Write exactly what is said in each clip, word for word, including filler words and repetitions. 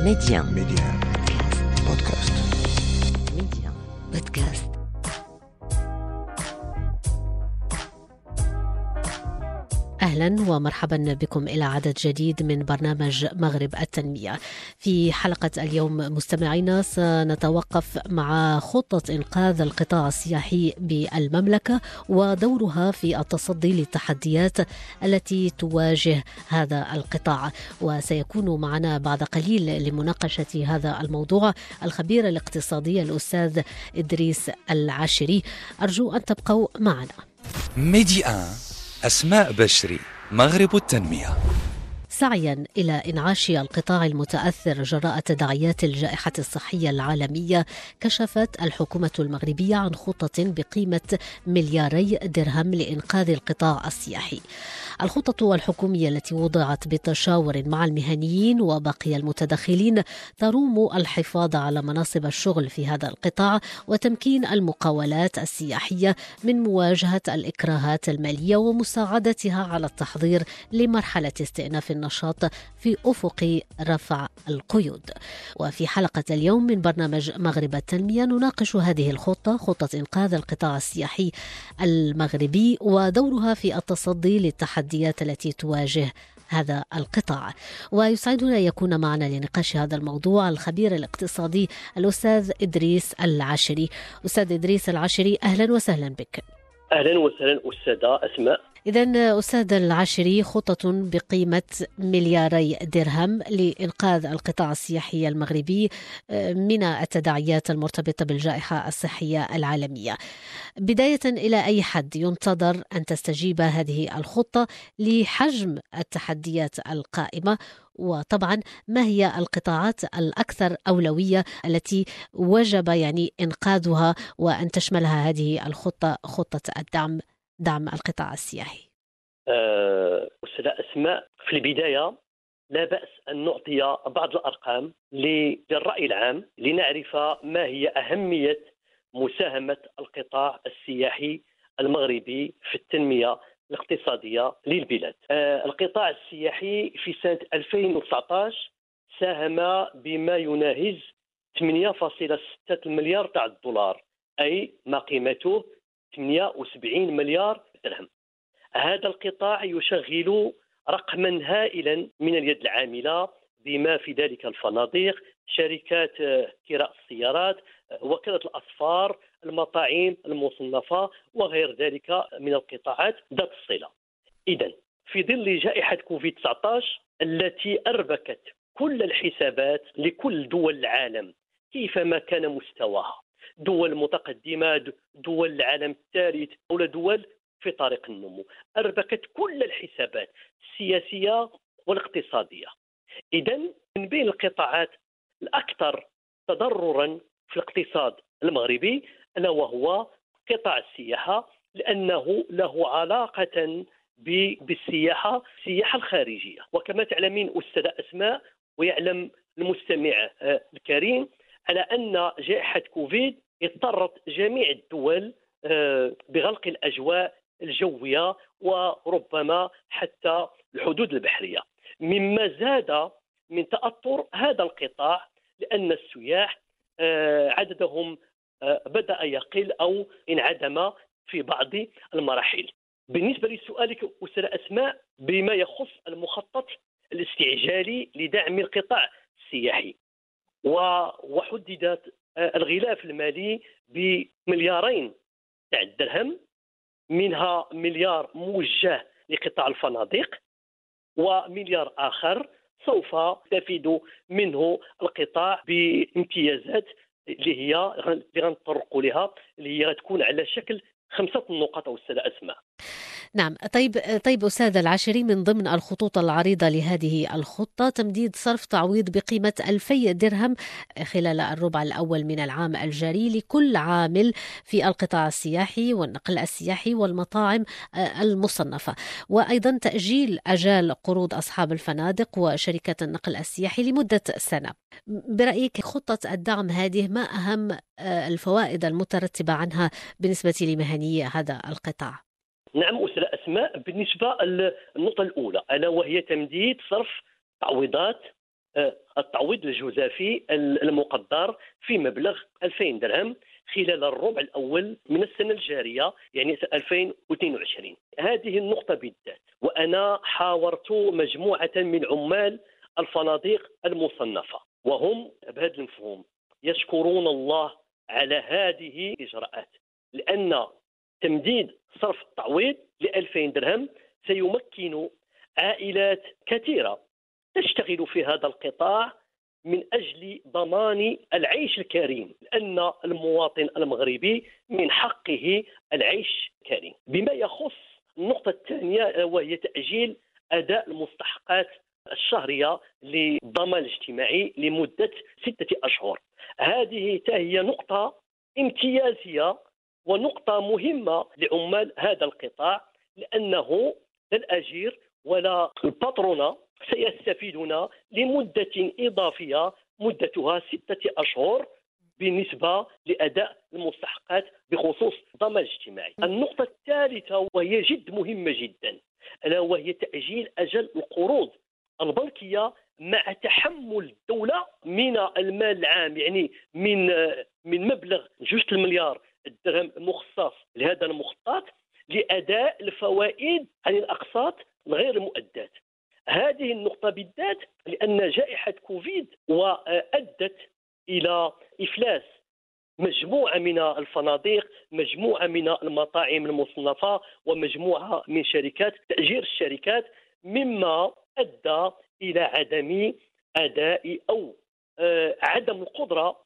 ميديان ميديان بودكاست. ميديان بودكاست. أهلا ومرحبا بكم إلى عدد جديد من برنامج مغرب التنمية. في حلقة اليوم مستمعينا سنتوقف مع خطة إنقاذ القطاع السياحي بالمملكة ودورها في التصدي للتحديات التي تواجه هذا القطاع، وسيكون معنا بعد قليل لمناقشة هذا الموضوع الخبير الاقتصادي الأستاذ إدريس العاشري. أرجو أن تبقوا معنا. ميديان أسماء بشري، مغرب التنمية. سعيا إلى إنعاش القطاع المتأثر جراء تداعيات الجائحة الصحية العالمية، كشفت الحكومة المغربية عن خطة بقيمة ملياري درهم لإنقاذ القطاع السياحي. الخطة الحكومية التي وضعت بالتشاور مع المهنيين وباقي المتدخلين تروم الحفاظ على مناصب الشغل في هذا القطاع وتمكين المقاولات السياحية من مواجهة الإكراهات المالية ومساعدتها على التحضير لمرحلة استئناف النشاط في أفق رفع القيود. وفي حلقة اليوم من برنامج مغرب التنمية نناقش هذه الخطة، خطة إنقاذ القطاع السياحي المغربي ودورها في التصدي للتحديات التي تواجه هذا القطاع. ويسعدنا يكون معنا لنقاش هذا الموضوع الخبير الاقتصادي الأستاذ إدريس العاشري. أستاذ إدريس العاشري، أهلا وسهلا بك. أهلا وسهلا أستاذة أسماء. إذن أستاذ العاشري، خطة بقيمة ملياري درهم لإنقاذ القطاع السياحي المغربي من التداعيات المرتبطة بالجائحة الصحية العالمية. بداية، إلى أي حد ينتظر أن تستجيب هذه الخطة لحجم التحديات القائمة؟ وطبعا ما هي القطاعات الأكثر أولوية التي وجب يعني إنقاذها وأن تشملها هذه الخطة، خطة الدعم دعم القطاع السياحي؟ أستاذة أسماء، في البداية لا بأس أن نعطي بعض الأرقام للرأي العام لنعرف ما هي أهمية مساهمة القطاع السياحي المغربي في التنمية الاقتصادية للبلاد. القطاع السياحي في سنة ألفين وتسعة عشر ساهم بما يناهز ثمانية فاصلة ستة مليار تاع الدولار، أي ما قيمته ثمانية وسبعين مليار درهم. هذا القطاع يشغل رقما هائلا من اليد العاملة، بما في ذلك الفنادق، شركات كراء السيارات، وكالة الأسفار، المطاعم المصنفة وغير ذلك من القطاعات ذات الصلة. إذن في ظل جائحة كوفيد تسعة عشر التي أربكت كل الحسابات لكل دول العالم كيفما كان مستواها، دول متقدمة، دول العالم الثالث أو دول في طريق النمو، أربكت كل الحسابات السياسية والاقتصادية. إذن من بين القطاعات الأكثر تضررا في الاقتصاد المغربي ألا وهو قطاع السياحة، لأنه له علاقة بالسياحة السياحة الخارجية. وكما تعلمين أستاذة أسماء ويعلم المستمع الكريم على أن جائحة كوفيد اضطرت جميع الدول بغلق الأجواء الجوية وربما حتى الحدود البحرية، مما زاد من تأثر هذا القطاع، لأن السياح عددهم بدأ يقل أو انعدم في بعض المراحل. بالنسبة لسؤالك أستاذة أسماء بما يخص المخطط الاستعجالي لدعم القطاع السياحي، وحددت الغلاف المالي بمليارين تاع الدرهم، منها مليار موجه لقطاع الفنادق ومليار آخر سوف يستفيد منه القطاع بامتيازات اللي هي اللي غنطرقوا لها، اللي هي غتكون على شكل خمسة نقاط أستاذة أسماء. نعم. طيب طيب أستاذ العاشري، من ضمن الخطوط العريضة لهذه الخطة تمديد صرف تعويض بقيمة ألفي درهم خلال الربع الأول من العام الجاري لكل عامل في القطاع السياحي والنقل السياحي والمطاعم المصنفة، وأيضا تأجيل أجال قروض أصحاب الفنادق وشركات النقل السياحي لمدة سنة. برأيك خطة الدعم هذه ما أهم الفوائد المترتبة عنها بالنسبة لمهنيي هذا القطاع؟ نعم أستاذة أسماء، بالنسبة للنقطة الأولى ألا وهي تمديد صرف تعويضات التعويض الجزافي المقدر في مبلغ ألفين درهم خلال الربع الأول من السنة الجارية، يعني ألفين واثنين وعشرين. هذه النقطة بالذات، وأنا حاورت مجموعة من عمال الفنادق المصنفة وهم بهذا المفهوم يشكرون الله على هذه الإجراءات، لأن تمديد صرف التعويض ل ألفين درهم سيمكن عائلات كثيرة تشتغل في هذا القطاع من أجل ضمان العيش الكريم، لأن المواطن المغربي من حقه العيش الكريم. بما يخص النقطة الثانية وهي تأجيل أداء المستحقات الشهرية للضمان الاجتماعي لمدة ستة أشهر، هذه هي نقطة امتيازية ونقطة مهمة لعمال هذا القطاع، لأنه لا الأجير ولا الباترونة سيستفيدون لمدة إضافية مدتها ستة أشهر بالنسبة لأداء المستحقات بخصوص الضمان الاجتماعي. النقطة الثالثة وهي جد مهمة جدا، ألا وهي تأجيل أجل القروض البنكية مع تحمل الدولة من المال العام، يعني من من مبلغ جوج المليار الدرهم مخصص لهذا المخطط لأداء الفوائد عن الأقساط غير مؤدات. هذه النقطة بالذات لأن جائحة كوفيد وأدت إلى إفلاس مجموعة من الفنادق، مجموعة من المطاعم المصنفة، ومجموعة من شركات تأجير الشركات، مما أدى إلى عدم أداء أو عدم القدرة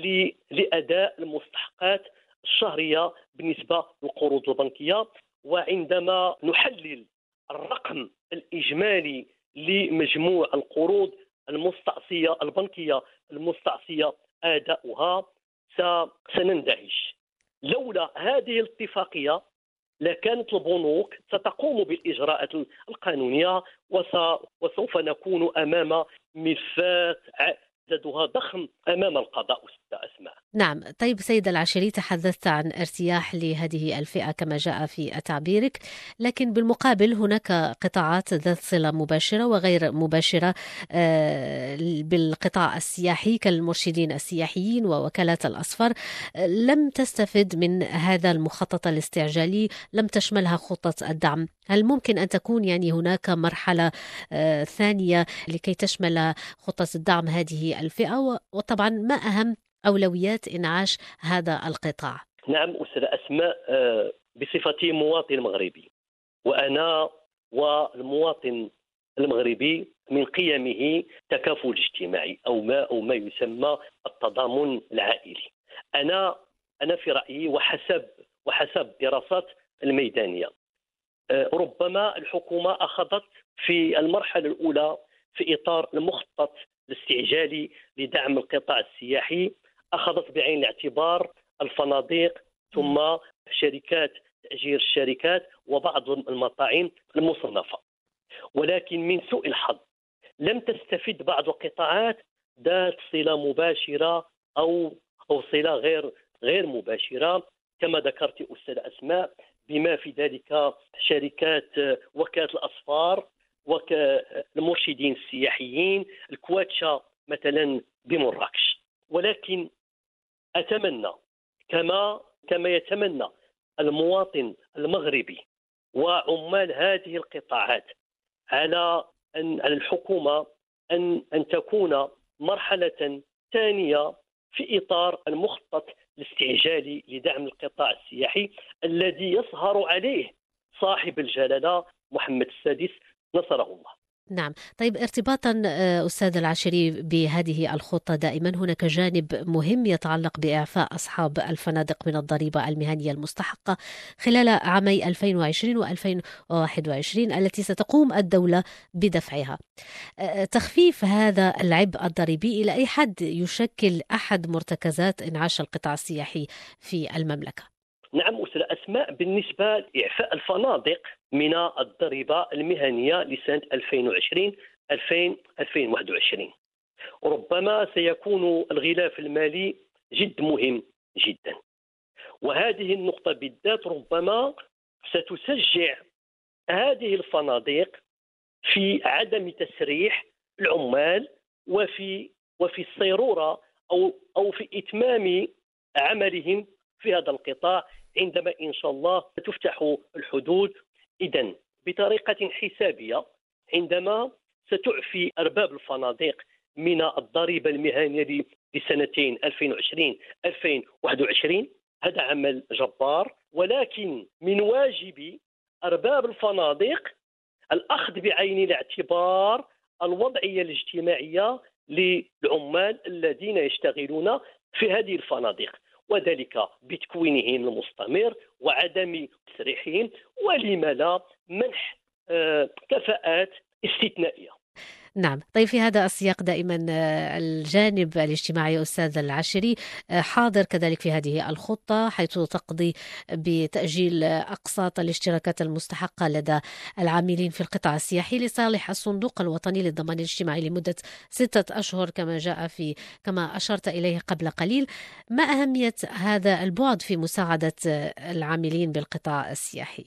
لأداء المستحقات الشهرية بالنسبة للقروض البنكية. وعندما نحلل الرقم الإجمالي لمجموع القروض المستعصية البنكية المستعصية أداؤها سنندهش. لولا هذه الاتفاقية لكانت البنوك ستقوم بالإجراءات القانونية وسوف نكون أمام ملفات عددها ضخم أمام القضاء. أسماء. نعم، طيب سيد العشري، تحدثت عن ارتياح لهذه الفئة كما جاء في تعبيرك، لكن بالمقابل هناك قطاعات ذات صلة مباشرة وغير مباشرة بالقطاع السياحي كالمرشدين السياحيين ووكالات الأسفار، لم تستفد من هذا المخطط الاستعجالي، لم تشملها خطة الدعم. هل ممكن أن تكون يعني هناك مرحلة ثانية لكي تشمل خطة الدعم هذه الفئة؟ وطبعا ما أهم أولويات إنعاش هذا القطاع؟ نعم أستاذ أسماء، بصفتي مواطن مغربي، وأنا والمواطن المغربي من قيمه تكافل اجتماعي أو ما أو ما يسمى التضامن العائلي. أنا أنا في رأيي وحسب وحسب الدراسات الميدانية، ربما الحكومة أخذت في المرحلة الأولى في إطار المخطط الاستعجالي لدعم القطاع السياحي، أخذت بعين الاعتبار الفنادق ثم شركات تأجير الشركات وبعض المطاعم المصنفة، ولكن من سوء الحظ لم تستفد بعض القطاعات ذات صلة مباشرة أو أو صلة غير غير مباشرة كما ذكرت أستاذ أسماء، بما في ذلك شركات وكالة الأسفار والمرشدين السياحيين، الكواتشا مثلا بمراكش. ولكن أتمنى كما كما يتمنى المواطن المغربي وعمال هذه القطاعات على أن على الحكومة أن أن تكون مرحلة ثانية في إطار المخطط الاستعجالي لدعم القطاع السياحي الذي يسهر عليه صاحب الجلالة محمد السادس نصره الله. نعم، طيب ارتباطا أستاذ العشري بهذه الخطة، دائما هناك جانب مهم يتعلق بإعفاء أصحاب الفنادق من الضريبة المهنية المستحقة خلال عامي ألفين وعشرين وألفين وواحد وعشرين التي ستقوم الدولة بدفعها. تخفيف هذا العبء الضريبي إلى أي حد يشكل أحد مرتكزات إنعاش القطاع السياحي في المملكة؟ نعم أستاذ أسماء، بالنسبة لإعفاء الفنادق من الضريبة المهنية لسنة ألفين وعشرين ألفين وواحد وعشرين ربما سيكون الغلاف المالي جد مهم جدا، وهذه النقطة بالذات ربما ستشجع هذه الفنادق في عدم تسريح العمال وفي وفي الصيرورة أو أو في إتمام عملهم في هذا القطاع عندما إن شاء الله تفتح الحدود. إذن بطريقة حسابية عندما ستعفي أرباب الفنادق من الضريبة المهنية لسنتين ألفين وعشرين ألفين وواحد وعشرين، هذا عمل جبار، ولكن من واجب أرباب الفنادق الأخذ بعين الاعتبار الوضعية الاجتماعية للعمال الذين يشتغلون في هذه الفنادق، وذلك بتكوينهم المستمر وعدم تسريحهم، ولم لا منح آه كفاءات استثنائية. نعم، طيب في هذا السياق دائما الجانب الاجتماعي أستاذ العاشري حاضر كذلك في هذه الخطة، حيث تقضي بتأجيل أقساط الاشتراكات المستحقة لدى العاملين في القطاع السياحي لصالح الصندوق الوطني للضمان الاجتماعي لمدة ستة أشهر كما جاء في كما أشرت إليه قبل قليل. ما أهمية هذا البعد في مساعدة العاملين بالقطاع السياحي؟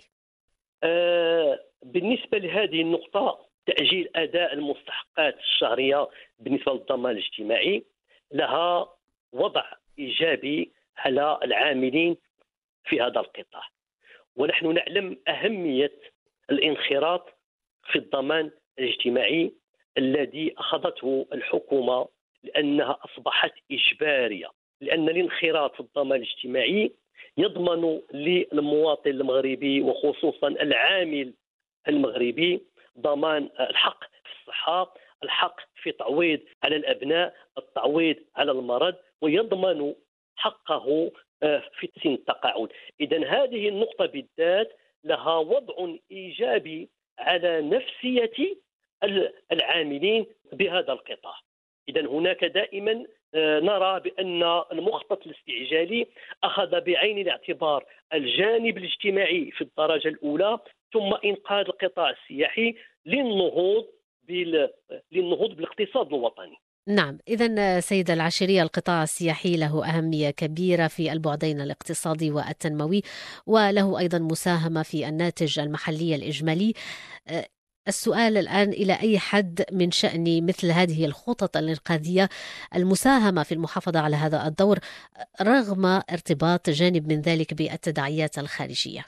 أه بالنسبة لهذه النقطة، تأجيل أداء المستحقات الشهرية بالنسبة للضمان الاجتماعي لها وضع إيجابي على العاملين في هذا القطاع، ونحن نعلم أهمية الانخراط في الضمان الاجتماعي الذي أخذته الحكومة، لأنها أصبحت إجبارية، لأن الانخراط في الضمان الاجتماعي يضمن للمواطن المغربي وخصوصا العامل المغربي ضمان الحق في الصحة، الحق في تعويض على الأبناء، التعويض على المرض، ويضمن حقه في سن التقاعد. إذن هذه النقطة بالذات لها وضع إيجابي على نفسية العاملين بهذا القطاع. إذن هناك دائما نرى بأن المخطط الاستعجالي أخذ بعين الاعتبار الجانب الاجتماعي في الدرجة الأولى، ثم إنقاذ القطاع السياحي للنهوض بال... للنهوض بالاقتصاد الوطني. نعم، إذن سيد العاشري القطاع السياحي له أهمية كبيرة في البعدين الاقتصادي والتنموي، وله أيضا مساهمة في الناتج المحلي الإجمالي. السؤال الآن، إلى أي حد من شأن مثل هذه الخطط الإنقاذية المساهمة في المحافظة على هذا الدور رغم ارتباط جانب من ذلك بالتداعيات الخارجية؟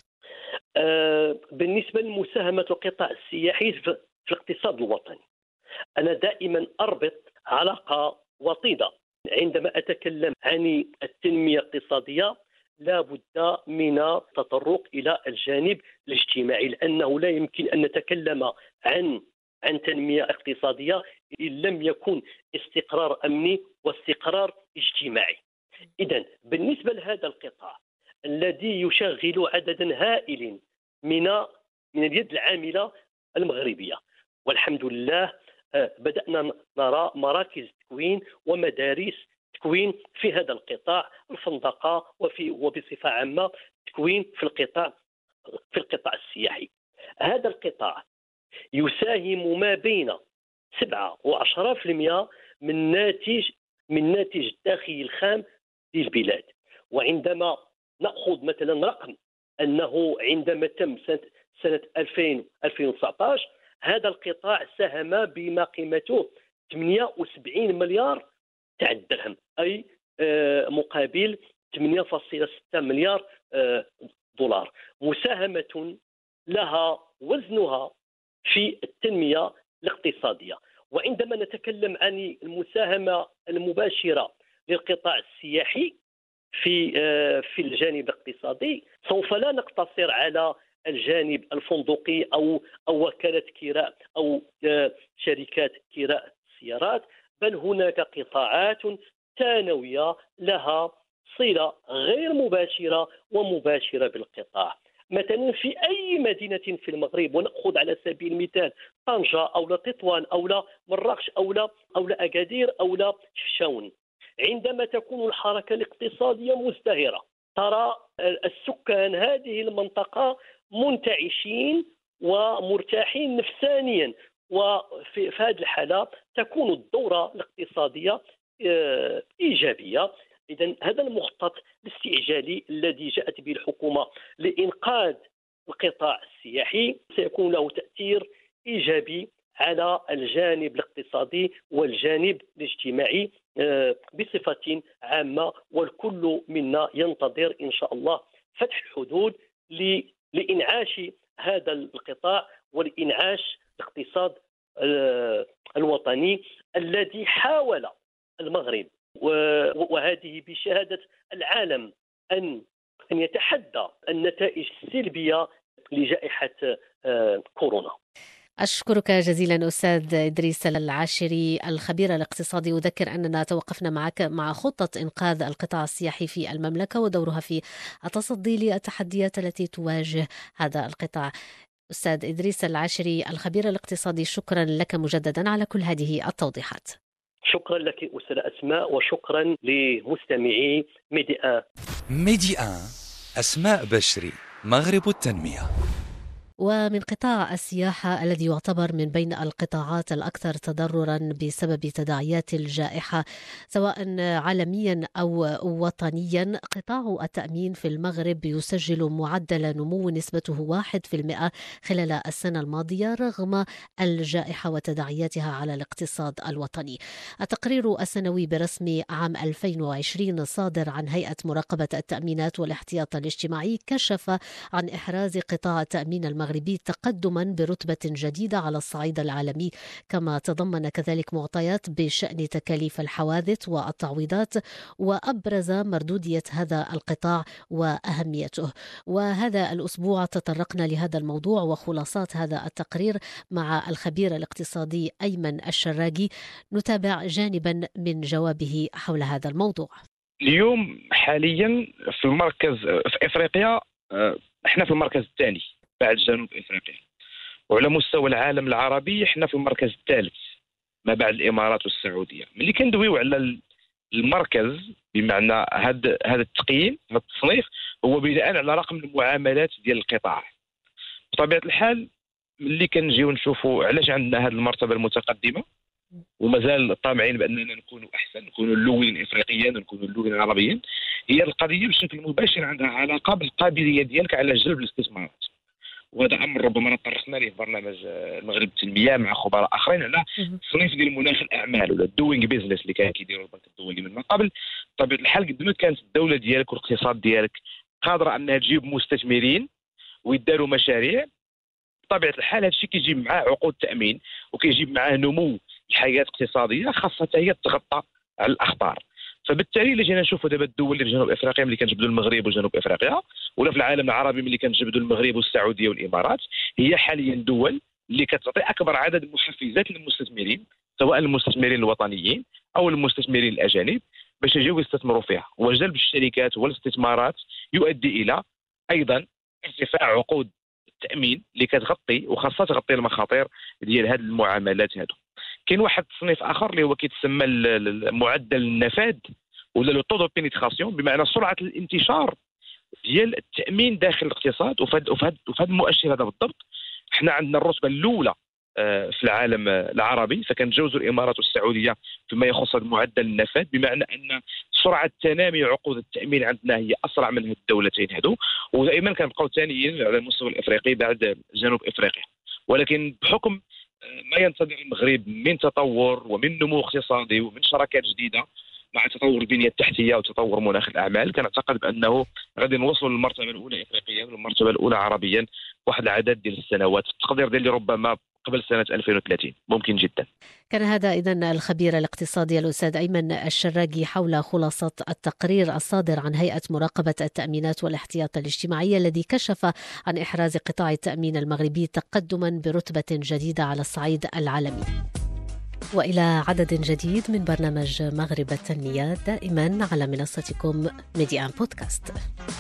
بالنسبة لمساهمة القطاع السياحي في الاقتصاد الوطني، أنا دائما أربط علاقة وطيدة. عندما أتكلم عن التنمية الاقتصادية لا بد من التطرق إلى الجانب الاجتماعي، لأنه لا يمكن أن نتكلم عن عن تنمية اقتصادية إن لم يكن استقرار أمني واستقرار اجتماعي. إذن بالنسبة لهذا القطاع الذي يشغل عددا هائل من من اليد العاملة المغربية، والحمد لله بدأنا نرى مراكز تكوين ومدارس تكوين في هذا القطاع، الفندقة وفي وبصفة عامة تكوين في القطاع في القطاع السياحي. هذا القطاع يساهم ما بين سبعة وعشرة في المئة من ناتج من ناتج الداخلي الخام للبلاد. وعندما نأخذ مثلا رقم أنه عندما تم سنة, سنة ألفين وتسعة عشر هذا القطاع ساهم بما قيمته ثمانية وسبعين مليار تاع الدرهم، أي مقابل ثمانية فاصلة ستة مليار دولار، مساهمة لها وزنها في التنمية الاقتصادية. وعندما نتكلم عن المساهمة المباشرة للقطاع السياحي في في الجانب الاقتصادي، سوف لا نقتصر على الجانب الفندقي او او وكالة كراء او شركات كراء السيارات، بل هناك قطاعات ثانوية لها صلة غير مباشرة ومباشرة بالقطاع. مثلا في أي مدينة في المغرب، ونأخذ على سبيل المثال طنجة أو لا تطوان أو لا مراكش أو لا أو لا أكادير أو لا شفشاون، عندما تكون الحركة الاقتصادية مزدهرة ترى السكان هذه المنطقة منتعشين ومرتاحين نفسانيا، وفي هذه الحالة تكون الدورة الاقتصادية إيجابية. إذن هذا المخطط الاستعجالي الذي جاءت به الحكومة لإنقاذ القطاع السياحي سيكون له تأثير إيجابي على الجانب الاقتصادي والجانب الاجتماعي بصفة عامة، والكل منا ينتظر إن شاء الله فتح الحدود لإنعاش هذا القطاع ولإنعاش الاقتصاد الوطني الذي حاول المغرب، وهذه بشهادة العالم، أن أن يتحدى النتائج السلبية لجائحة كورونا. أشكرك جزيلا أستاذ إدريس العاشري الخبير الاقتصادي. أذكر أننا توقفنا معك مع خطة إنقاذ القطاع السياحي في المملكة ودورها في التصدي للتحديات التي تواجه هذا القطاع. أستاذ إدريس العاشري الخبير الاقتصادي، شكرا لك مجددا على كل هذه التوضيحات. شكرا لك أستاذة أسماء، وشكرا لمستمعي ميدي آن. ميدي آن، أسماء بشري، مغرب التنمية. ومن قطاع السياحة الذي يعتبر من بين القطاعات الأكثر تضررا بسبب تداعيات الجائحة سواء عالميا أو وطنيا، قطاع التأمين في المغرب يسجل معدل نمو نسبته واحد بالمئة خلال السنة الماضية رغم الجائحة وتداعياتها على الاقتصاد الوطني. التقرير السنوي برسم عام ألفين وعشرين صادر عن هيئة مراقبة التأمينات والاحتياط الاجتماعي كشف عن إحراز قطاع التأمين المغربي تقدما برتبة جديدة على الصعيد العالمي، كما تضمن كذلك معطيات بشأن تكاليف الحوادث والتعويضات، وأبرز مردودية هذا القطاع وأهميته. وهذا الأسبوع تطرقنا لهذا الموضوع وخلاصات هذا التقرير مع الخبير الاقتصادي أيمن الشراقي. نتابع جانبا من جوابه حول هذا الموضوع. اليوم حاليا في المركز في إفريقيا، احنا في المركز الثاني بعد جنوب إفريقيا، وعلى مستوى العالم العربي احنا في المركز الثالث ما بعد الإمارات والسعودية. ملي كندويو على المركز بمعنى هذا هذا التقييم، هذا التصنيف هو بناء على رقم المعاملات ديال القطاع. بطبيعة الحال ملي كنجيو نشوفوا علاش عندنا هذه المرتبة المتقدمة ومازال طامعين بأننا نكونوا أحسن، نكونوا الأولين إفريقيا ونكونوا الأولين عربيا، هي القضية بشكل مباشر عندها علاقة بالقابلية ديالك على جلب الاستثمارات. وهذا امر ربما طرقنا ليه برنامج المغرب التنميه مع خبراء اخرين على التصنيف ديال مناخ الاعمال ولا الدوينغ بيزنس اللي كان كيديروا البنك الدولي من قبل. بطبيعه الحال قد ما كانت الدوله ديالك والاقتصاد ديالك قادره انها تجيب مستثمرين ويداروا مشاريع، بطبيعه الحال هذا الشيء كيجيب معاه عقود تامين وكيجيب معاه نمو الحياه الاقتصاديه، خاصه هي تغطى على الاخطار. فبالتالي اللي جينا نشوفوا دابا الدول اللي في جنوب افريقيا ملي كنجبدوا المغرب وجنوب افريقيا، ولا في العالم العربي ملي كنجبدوا المغرب والسعوديه والامارات، هي حاليا دول اللي كتعطي اكبر عدد محفزات للمستثمرين، سواء المستثمرين الوطنيين او المستثمرين الاجانب، باش يجيو يستثمروا فيها. وجلب الشركات والاستثمارات يؤدي الى ايضا ارتفاع عقود التامين اللي كتغطي وخاصه تغطي المخاطر ديال هذه المعاملات هذو. كاين واحد التصنيف اخر اللي هو كيتسمى معدل النفاذ ولا لو طو دو بينيتراسيون، بمعنى سرعه الانتشار ديال التامين داخل الاقتصاد. وفي هذا المؤشر هذا بالضبط احنا عندنا الرتبه الاولى في العالم العربي، فكنتجاوزوا الامارات والسعوديه فيما يخص معدل النفاذ، بمعنى ان سرعه تنامي عقود التامين عندنا هي اسرع من الدولتين هذو، ودائما كنبقاو ثانيين على المستوى الافريقي بعد جنوب افريقيا. ولكن بحكم ما ينتظر المغرب من تطور ومن نمو اقتصادي ومن شراكات جديده مع تطور البنيه التحتيه وتطور مناخ الاعمال، كنعتقد بانه غادي نوصلوا للمرتبه الاولى افريقيا والمرتبه الاولى عربيا واحد العدد ديال السنوات. التقدير ديالي ربما قبل سنه ألفين وثلاثين ممكن جدا. كان هذا إذن الخبير الاقتصادي الأستاذ أيمن الشراقي حول خلاصة التقرير الصادر عن هيئة مراقبة التأمينات والاحتياط الاجتماعي الذي كشف عن إحراز قطاع التأمين المغربي تقدما برتبة جديدة على الصعيد العالمي. وإلى عدد جديد من برنامج مغرب التنمية دائما على منصتكم ميدي آن بودكاست.